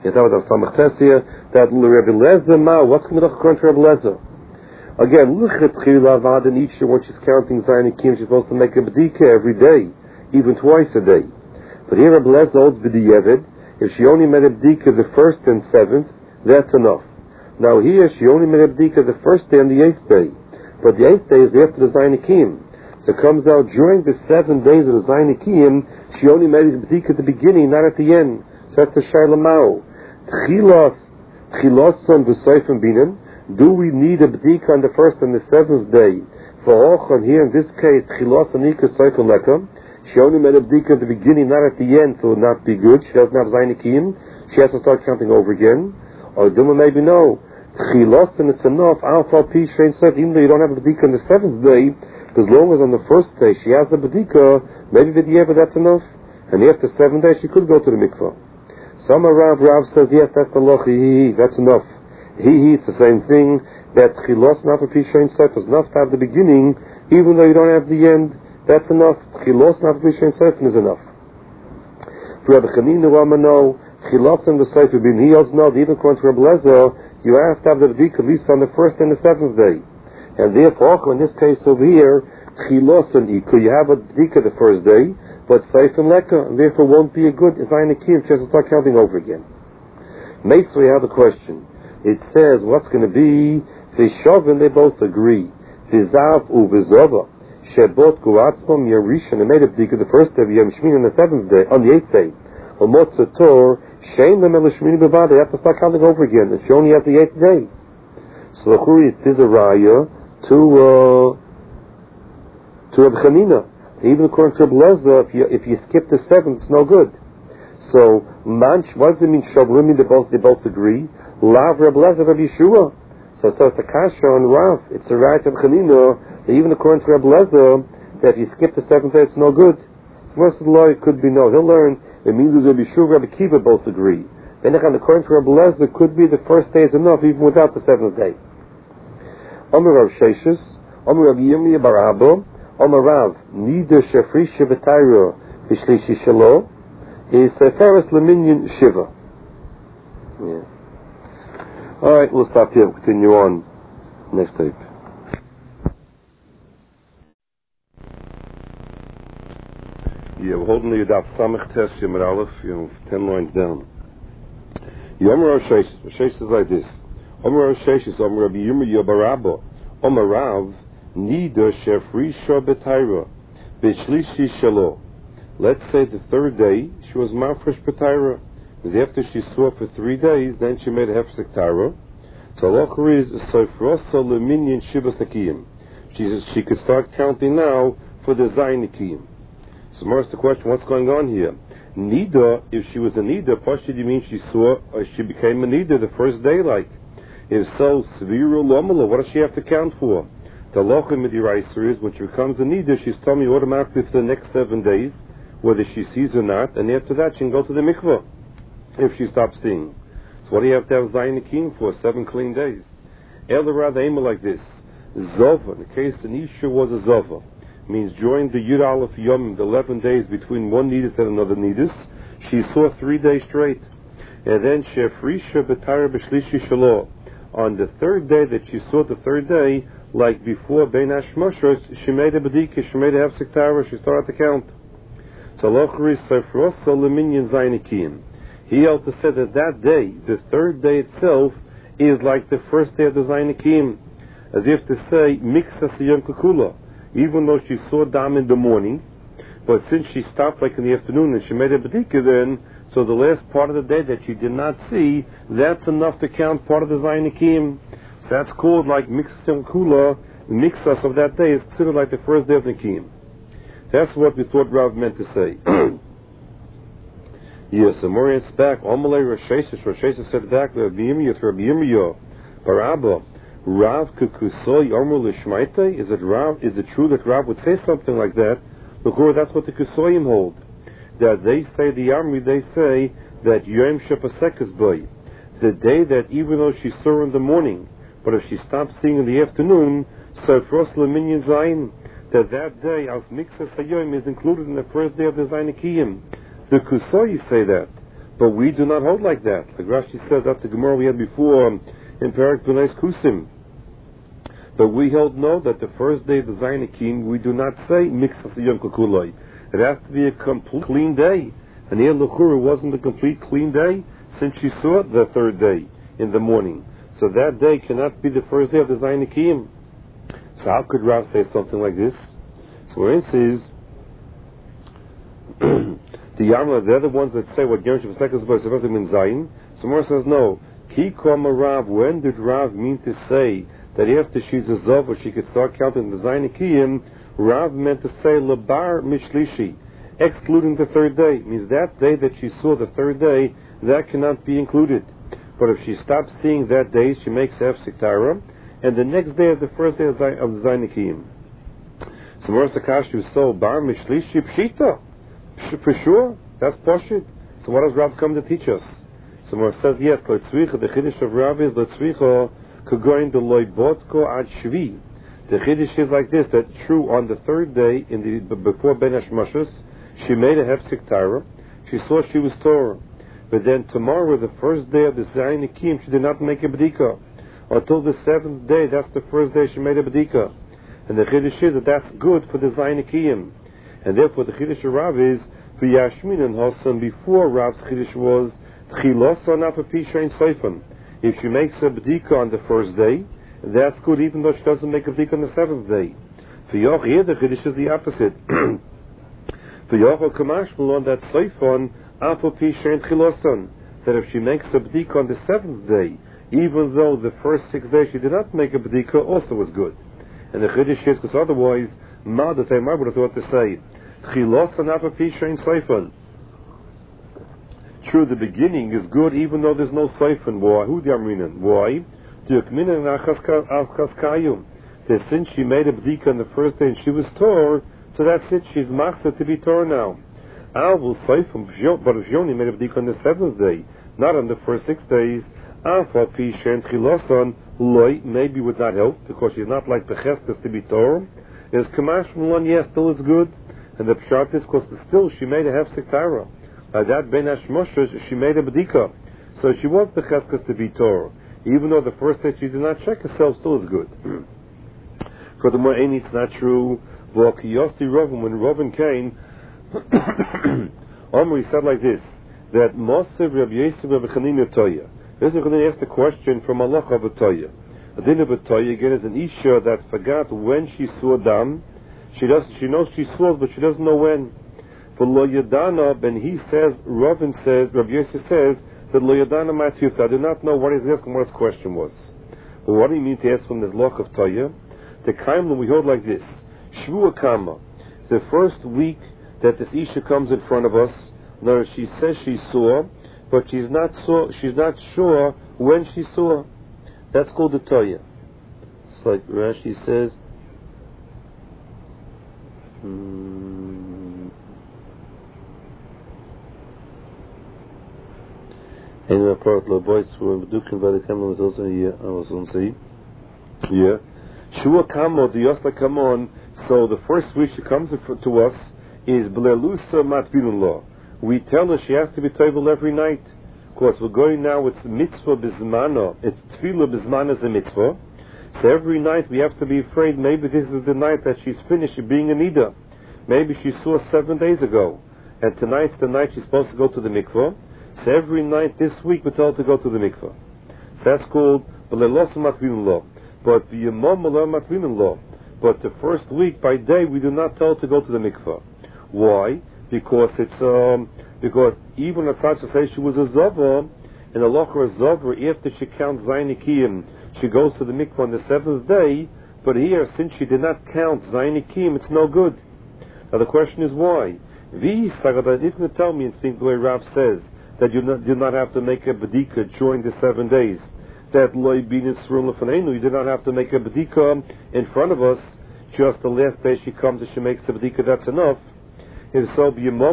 Is that what I'm Samach Tessia? That Rebbe Lezer Ma, what's going to be according to Rebbe Lezer? Again, Luchet Chila Vada Nietzsche, when she's counting Zayin Akim, she's supposed to make a B'dika every day, even twice a day. But here Rebbe Lezer holds B'diyevid, if she only made a B'dika the first and seventh, that's enough. Now here, she only made a B'dika the first day and the eighth day. But the eighth day is after the Zayin Akim. So it comes out during the 7 days of the Zayin Akim, she only made a B'dika at the beginning, not at the end. So that's the Shaila Mao. Tchiloson v'soifim binim. Do we need a b'dika on the first and the seventh day? For Ochon here in this case, tchiloson ika soifim lekam. She only made a b'dika at the beginning, not at the end, so it would not be good. She doesn't have Zayin Akim. She has to start counting over again. Or Duma maybe no. Tchiloson it's enough. Alpha P Shein Soif. Even though you don't have a b'dika on the seventh day, as long as on the first day she has a b'dika, maybe v'dieva that's enough. And after 7 days she could go to the mikvah. Some Rav says, yes, that's the loch, that's enough. It's the same thing, that chilos not for pishayin seif is enough to have the beginning, even though you don't have the end, that's enough. Chilos not for pishayin seif is enough. For Rabbi Chanina Ramano, chilos and the seif bin he also know, even according to Rabbi Lezer, you have to have the b'dik at least on the first and the seventh day. And therefore, in this case over here, chilos and iku, you have a b'dik the first day, but Seif and Leka, and therefore won't be a good Zayin Akim, just to start counting over again. Meso, we have a question. It says, what's going to be, Vishovin, they both agree, Vizav Uvizova, Shebot Guatzmam Yerishan, and made a b'dika the first day of Yom Shmin on the seventh day, on the eighth day. Motzator, Shein Lemel Shmini Bavad, they have to start counting over again, and she only has the eighth day. So it is a raya to Reb Chanina. Even according to Reb Lezer, if you skip the seventh, it's no good. So, what does it mean, Shabrimim, they both agree? Lav Reb Lezer, Reb Yeshua. So it's a kasha on Rav. It's a right of Chanina, that even according to Reb Lezer, that if you skip the seventh day, it's no good. So most of the law, it could be no. He'll learn, it means that Reb Yeshua, Reb Akiva both agree. Then according to Reb Lezer, it could be the first day is enough, even without the seventh day. Omer Rav Sheshes, Omer Rav Yirmiyah bar Abba, Omer Rav, Nida Shefrisha B'Tayra V'Shlishi Shalo, is Seferes Leminyan Shiva. Yeah. Alright, we'll stop here, continue on next tape. Yeah, we're holding the Yadaf Samach Tes Yamar Aleph, 10 lines down. Omer Rav Sheshes, Sheshes is like this. Omer Rav Sheshes, Omer Rav Yirmiyah bar Abba, Omer Rav, Nida Shefrisha B'Tayra V'Shlishi Shalo. Let's say the third day she was Mafresh B'Tayra, because after she saw for 3 days, then she made a Hefsek Tayra. So Allah is Sofrosa Leminyan Shibas Nakiyim. She could start counting now for the Zayin Nakiyim. So more the question, what's going on here? Nida, if she was a Nida, Pashid, you mean she saw, or she became a Nida the first day, like? If so, Sviru Lomala, what does she have to count for? The Lochim Midiraisa is when she becomes a Nida, she's telling me automatically for the next 7 days, whether she sees or not, and after that she can go to the mikveh if she stops seeing. So what do you have to have Zayin Akim for? 7 clean days. Elderad Aimer like this. Zova, in the case the Nisha was a Zova, means during the Yud Aleph Yom, the 11 days between one Nidus and another Nidus, she saw 3 days straight. And then Shefrisha B'Tayra B'Shlishi Shalo. On the third day that she saw the third day, like before Bein Hashmoshos, she made a B'dika, she made a Hefsek Tayra, she started to count. So Lochri Sefrosa Leminyan Zayin Akim. He also said that day, the third day itself, is like the first day of the Zayin Akim. As if to say, Miksas Yom Kukula. Even though she saw Dam in the morning, but since she stopped like in the afternoon and she made a B'dika then, so the last part of the day that she did not see, that's enough to count part of the Zayin Akim. So that's called like Miksas Yom Kukula. The Miksas of that day is considered like the first day of the Akim. That's what we thought Rav meant to say. Yes, and Morian's back. Omalei Rashesis said back, Rabbi Yirmiyah, Barabba, Rav Kukusoi Omru Lishmaite. Is it true that Rav would say something like that? Because that's what the Kusoyim hold. That they say, the Amri, they say that Yom Shepasekes Boy, the day that even though she saw her in the morning, but if she stopped seeing in the afternoon, so Fros Leminyan Zayin, that day, as Miksas Hayom, is included in the first day of the Zayin Akiyim. The Kusoyi say that. But we do not hold like that. Like Rashi said, that's the Gemara we had before in Perek B'nais Kusim. But we hold no, that the first day of the Zayin Akim, we do not say Miksas Yom Kuloi. It has to be a complete clean day. And here L'chura wasn't a complete clean day since she saw it the third day in the morning. So that day cannot be the first day of the Zayin Akim. So how could Rav say something like this? So where it says, the Yamla, they're the ones that say what Gersh V'Sekes B'Sefes means Zayin. So Mor says no. Ki Kama Rav, when did Rav mean to say that after she's a Zav, she could start counting the Zayin Akim? Rav meant to say Labar Mishlishi, excluding the third day. Means that day that she saw the third day, that cannot be included. But if she stops seeing that day, she makes Hefsek Tara, and the next day of the first day of the Zayin Akim. So Mor Sakashu, so Bar Mishlishi Pshita. For sure, that's Pashit. So what does Rav come to teach us? So Mor says, yes, the Chiddush of Rav is L'tzricha Kagoin Deloy Botko Ad Shvi. The Chiddush is like this, that true on the third day, before Ben Hashmashus, she made a Hefsek Tara, she saw she was Torah. But then tomorrow, the first day of the Zayin Akim, she did not make a B'dika. Until the seventh day, that's the first day she made a B'dika. And the Chiddush is that that's good for the Zayin Akim. And therefore the Chiddush of Rav is, for Yashmin and Hossam, before Rav's Chiddush was, if she makes a B'dika on the first day, that's good even though she doesn't make a B'dika on the seventh day. For Yoch, here the Chiddush is the opposite. For Yoch Kamash will on that Seifon, that if she makes a B'dika on the seventh day, even though the first 6 days she did not make a B'dika, also was good. And the Chiddush is, because otherwise, Ma the Taimar would have thought to say, true, the beginning is good even though there's no Seifon. Why? Who the Amrinan? Why? That since she made a B'dika on the first day and she was Torah, so that's it, she's master to be Torah now. But if she only made a B'dika on the seventh day, not on the first 6 days, maybe would not help, because she's not like the Cheskas to be Torah. Is Kamash Mulan, yes, still is good. And the Pshat is, because still she made a Hefsek Tara. By that Ben Hashmoshes, she made a B'dika. So she was the Cheskas to be Torah. Even though the first day she did not check herself, still is good. Furthermore, it's not true. When Rovin came, Omri said like this, that Moshe Rabbi Yosef Rabbi Chanina Toya. This is going to ask the question from Allah of a Toya. A din of a Toya, again, is an Isha that forgot when she saw Dam. She knows she saw, but she doesn't know when. For Lo Yadana, and he says, Rovin says, Rabbi Yosef says, that Lo Yadana Matyufta, I do not know what he's asking, what his question was. Well, what do you mean to ask from this Loch of Toya? The Kaimla we hold like this. Shvua Kama, the first week that this Isha comes in front of us, now she says she saw, but she's not sure when she saw. That's called the Toya. It's like Rashi says, and the part of the boys were Dukin by the camera was also here. I was on see. Yeah. Shua Kamo, the Yosla Kamon. So the first week she comes to us is Belelusa Matbilun Law. We tell her she has to be table every night. Of course, we're going now with mitzvah bismana. It's tefillah bismana is a mitzvah. So every night we have to be afraid maybe this is the night that she's finished being a nida. Maybe she saw 7 days ago, and tonight's the night she's supposed to go to the mikvah. So every night this week we're told to go to the mikvah. So that's called belelos matvilin law. But the yamam matvilin law. But the first week by day we do not tell to go to the mikvah. Why? Because because even as such to say she was a zava, and a locher zava after she counts Zayin Akim, she goes to the mikvah on the 7th day. But here, since she did not count Zayin Akim, it's no good. Now the question is why? If you tell me and think the way Rav says that you do not have to make a bedika during the 7 days, that loy bin you did not have to make a bedika in front of us. Just the last day she comes and she makes the bedika, that's enough. If so,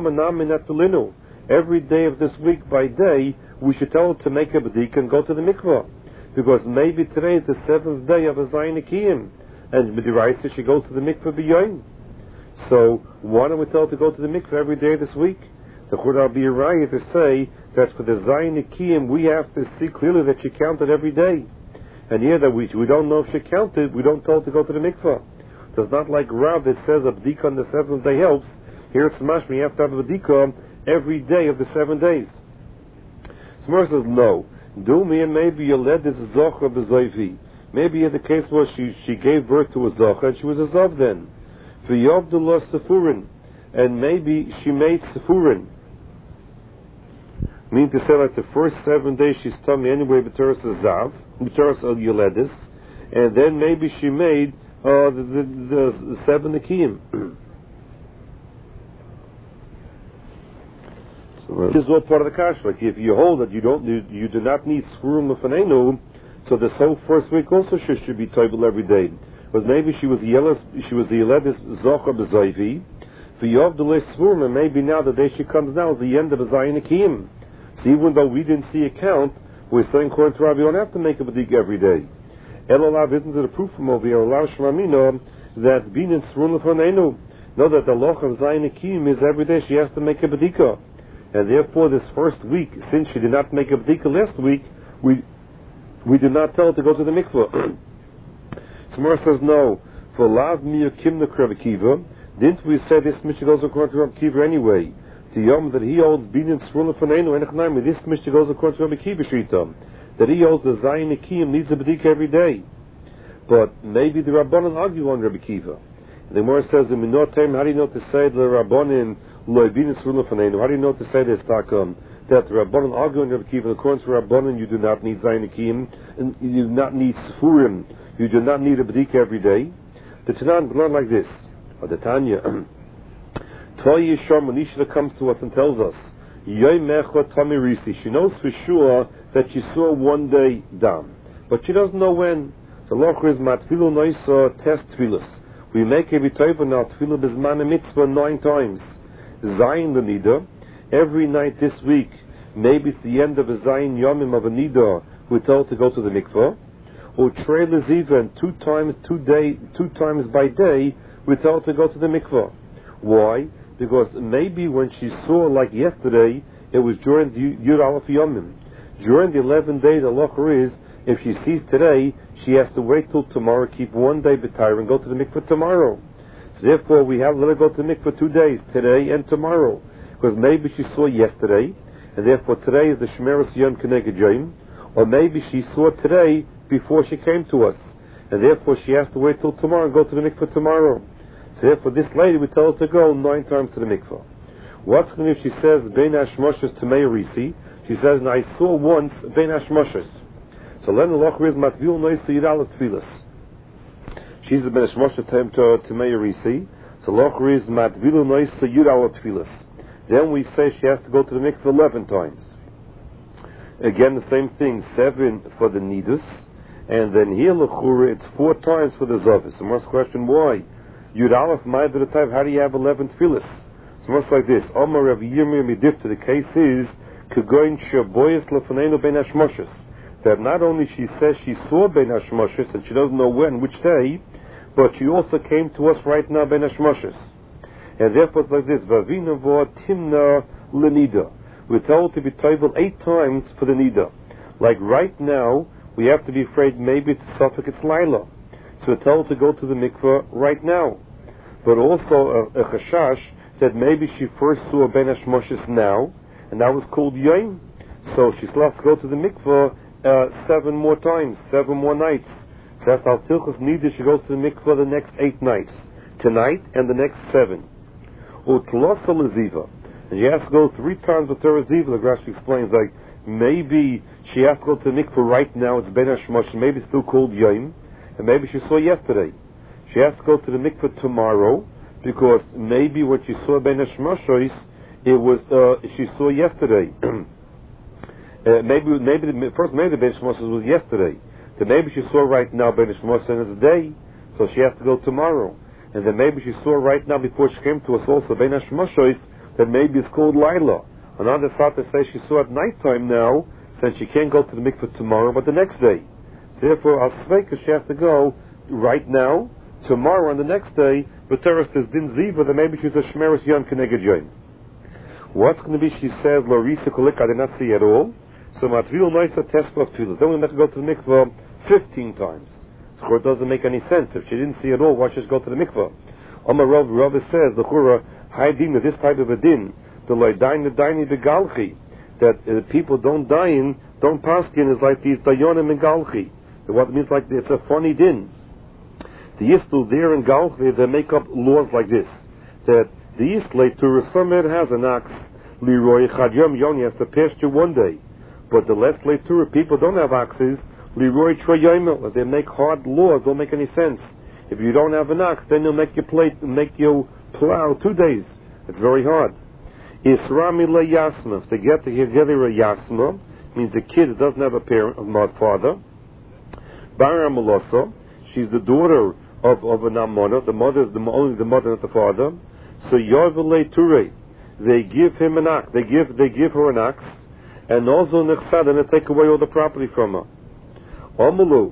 every day of this week by day, we should tell her to make a bedika and go to the mikvah. Because maybe today is the 7th day of a Zayin Akim, and Midiraisa she goes to the mikvah b'yoyim. So why don't we tell her to go to the mikvah every day this week? The Churah be right to say that for the Zayin Nikiyim we have to see clearly that she counted every day. And here that we don't know if she counted, we don't tell her to go to the mikvah. It's not like Rav that says a b'dika on the 7th day helps. Here it's mashma, you have to have a b'dika every day of the 7 days. Smur says, no. Do me and maybe you led this zocha b'zoivi. Maybe the case was she gave birth to a zocha and she was a zov then. V'yovdullah sefurin. And maybe she made sefurin. Mean to say like the first 7 days she's tummy anyway, b'teres zav, b'teres al yoledis, and then maybe she made the 7 nikiyim. So this is all part of the kash. Like if you hold that you do not need sfurim lefanenu, so this whole first week also should be toivel every day. Because maybe she was the yoledis zocha b'zayvi, v'yov delay sfurim, and maybe now the day she comes now is the end of a zayin nikiyim. So even though we didn't see a count, we're saying according to Rabbi, you don't have to make a b'dik every day. Elolav isn't it a proof from over here? Elolav shmamino that binin sfurim lefanenu. Know that the loch of zayin nikiyim is every day she has to make a b'dika. And therefore, this first week, since she did not make a b'dika last week, we did not tell her to go to the mikveh. Smar says no. For lav miyah kimna Rabbi Kiva, didn't we say this Mishnah goes according to Rabbi Kiva anyway? The yom that he holds binin srula fanenu enechnayim. This Mishnah goes according to Rabbi Kiva shita, that he holds the zayin nikiyim needs a b'dika every day. But maybe the Rabbanan argue on Rabbi Kiva. The Gemara says in Minotem, how do you know to say the Rabbanan? How do you know to say this, Takum? That the Rabbanan arguing Rabbi Kiva, according to Rabbanan, you do not need Zayin Nikiyim, and you do not need Sefurim, you do not need a B'dika every day. The Tanan learn like this, or the Tanya. Toy Yisham, when Ishla comes to us and tells us, Yoy Mecha Tami Risi, she knows for sure that she saw one day dam, but she doesn't know when. The Loch is Matfilu Noisa Test Tfilas. We make every Taiva now Tfilu Bizman Mitzvah 9 times. Zayin the Nida, every night this week, maybe it's the end of a Zayin Yomim of a Nida, we're told to go to the mikveh, or Trei Leziva, and 2 times by day, we're told to go to the mikveh. Why? Because maybe when she saw, like yesterday, it was during the Yud Aleph Yomim. During the 11 days, the locher is, if she sees today, she has to wait till tomorrow, keep 1 day b'tayr, and go to the mikveh tomorrow. So therefore, we have let her go to the mikveh 2 days, today and tomorrow, because maybe she saw yesterday, and therefore today is the Shemeres Yom Keneged Yom, or maybe she saw today before she came to us, and therefore she has to wait till tomorrow and go to the mikveh tomorrow. So therefore, this lady, we tell her to go 9 times to the mikveh. What's going to if she says Bein Hashmoshes to Meirisi? She says, "I saw once Bein Hashmoshes." So then the loch is Matvil Noisa Yidal Tfilas. She's a ben Hashmoshes to Meirisi. So loch is Matvil Noisa Yidal Tfilas. Then we say she has to go to the mikveh 11 times. Again, the same thing, 7 for the nidus, and then here lechura it's 4 times for the zavis. So most question, why? Yud Aleph Ma'ad B'Ratayv, how do you have 11 tefillas? So most like this, Omar Rav Yirmiyah Midifta, the case is, Kegoin Shaboyas Lefanenu Ben Hashmoshes, that not only she says she saw Ben Hashmoshes, and she doesn't know when, which day, but she also came to us right now Ben Hashmoshes. And therefore it's like this, Vavina Vo Timna Lenida. We're told to be toivel 8 times for the nida. Like right now, we have to be afraid maybe it's Suffolk, it's Laila. So we're told to go to the mikveh right now. But also a chashash that maybe she first saw Ben Hashmoshes now, and that was called Yom. So she still has to go to the mikveh 7 more times, 7 more nights. So that's how Tilchus nida, she goes to the mikveh the next 8 nights. Tonight and the next 7. Utlosa leziva. And she has to go 3 times with her ziva. The Rashi explains, like, maybe she has to go to the mikveh right now, it's Ben Hashmosh, maybe it's still called Yom, and maybe she saw yesterday. She has to go to the mikveh tomorrow, because maybe when she saw Ben Hashmosh, it was, she saw yesterday. maybe the Ben Hashmosh was yesterday. Then maybe she saw right now Ben Hashmosh and it's a day, so she has to go tomorrow. And then maybe she saw right now before she came to us also Ben Hashmosh, that maybe it's called Laila. Another thought to say she saw at night time now, since she can't go to the mikveh tomorrow, but the next day. So therefore, al sveika, she has to go right now, tomorrow, and the next day. But teres is din ziva, that maybe she's a shmeres yom keneged yom. What's going to be, she says, Larisa Kolik, I did not see at all. So Matvil Noisa Tesla of Tfilas. Then we have to go to the mikvah 15 times. So it doesn't make any sense. If she didn't see at all, why should she go to the mikvah? Omar Rav says, the Chura, high din of this type of a din, the Loidain the Daini Begalchi, that people don't dine, don't paskin is like these Dayonim and Galchi. What it means like it's a funny din. The Yistul there in Galchi, they make up laws like this. That the Yistlay to Rasamed has an ox, Leroy Chad Yom Yoni has to pasture one day. But the less later people don't have oxes, Leroy Troyimel, they make hard laws, don't make any sense. If you don't have an ox, then they'll make you plow 2 days. It's very hard. Isramile Yasma, if they get together a Yasma, means a kid that doesn't have a parent, a father. Bara Malosa, she's the daughter of an Amona, the mother is only the mother, not the father. So Yorvele Ture, they give him an ox, they give her an ox, and also nechsad, and they take away all the property from her. Omulu,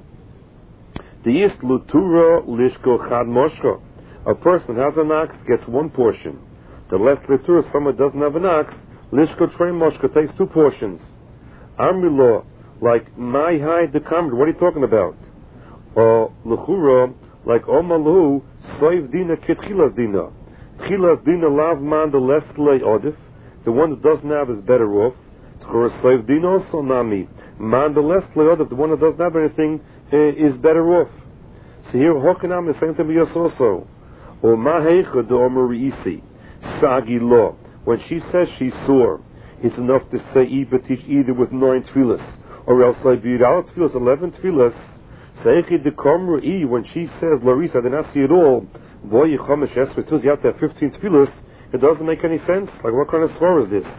the Yislu Tura Lishko Chad Moshka. A person has an ox, gets 1 portion. The less Litura, someone doesn't have an ox, Lishko Train Moshka takes 2 portions. Armilo, like my hide the kamr, what are you talking about? Or Luchura, like Omalu, Soiv Dina Kitchilas Dina. Tchilas Dina Lav Man, the less lay odif. The one that doesn't have is better off. Soiv Dina also Nami. Man, the less lay odif, the one that doesn't have anything is better off. So here, Hokanam is saying to me also. O Maheicha do Omari Sagi Law. When she says she saw, it's enough to say either with 9 tefillas, or else like B'Yidal tefillas, 11 tefillas. Seichi de Komru when she says Larisa, I did not see it all. Boy, you have to have 15 tefillas. It doesn't make any sense. Like, what kind of swar is this?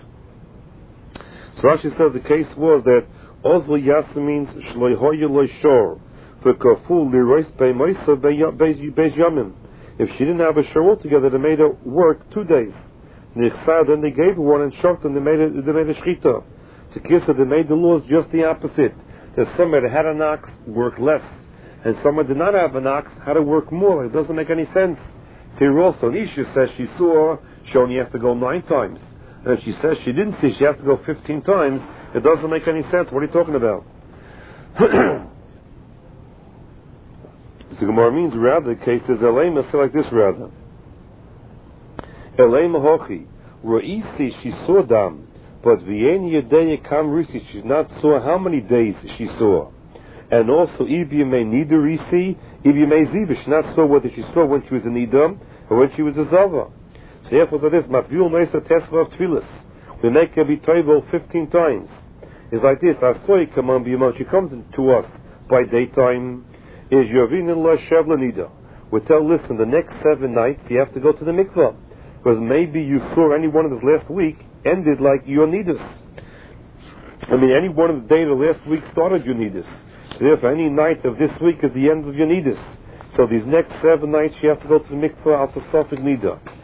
So Rashi says the case was that Ozlo Yasa means Shloihoyu Loishor for Kaful Lirois Beimoisa Beis Yamim. If she didn't have a shor altogether, they made her work 2 days. Nichsad, then they gave her one and shocked and they made a shchita. So Kisa, they made the laws just the opposite. That somebody that had an ox worked less, and someone did not have an ox had to work more. It doesn't make any sense. Here also, Nisha says she saw, she only has to go 9 times. And if she says she didn't see, she has to go 15 times. It doesn't make any sense. What are you talking about? So Gemara means rather the case is Elema, say like this rather. Elema hochi, Roisi she saw dam, but Vieni Yadeya kam risi, she's not saw how many days she saw. And also Ibya may neither risi, Ibya may ziva, she not saw whether she saw when she was a nidam or when she was a zava. So therefore so this, Matvil Mesa Tesla of Tfilis. We make her be toivel 15 times. It's like this, Asoy Kaman Biyamon, she comes to us by daytime, is Yovin La Shevla Nida. We tell, listen, the next 7 nights you have to go to the mikvah. Because maybe you saw any one of this last week ended like your nidus. I mean, any one of the days of last week started your nidus. So therefore, any night of this week is the end of your nidus. So these next 7 nights you have to go to the mikvah al Safik Nida.